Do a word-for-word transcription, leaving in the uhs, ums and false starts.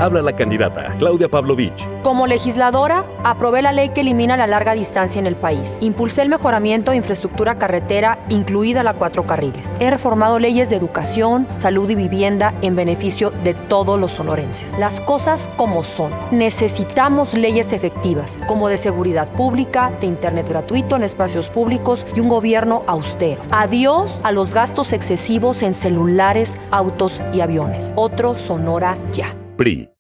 Habla la candidata Claudia Pavlovich. Como legisladora, aprobé la ley que elimina la larga distancia en el país. Impulsé el mejoramiento de infraestructura carretera, incluida la cuatro carriles. He reformado leyes de educación, salud y vivienda en beneficio de todos los sonorenses. Las cosas como son. Necesitamos leyes efectivas, como de seguridad pública, de internet gratuito en espacios públicos y un gobierno austero. Adiós a los gastos excesivos en celulares, autos y aviones. Otro Sonora ya. P R I.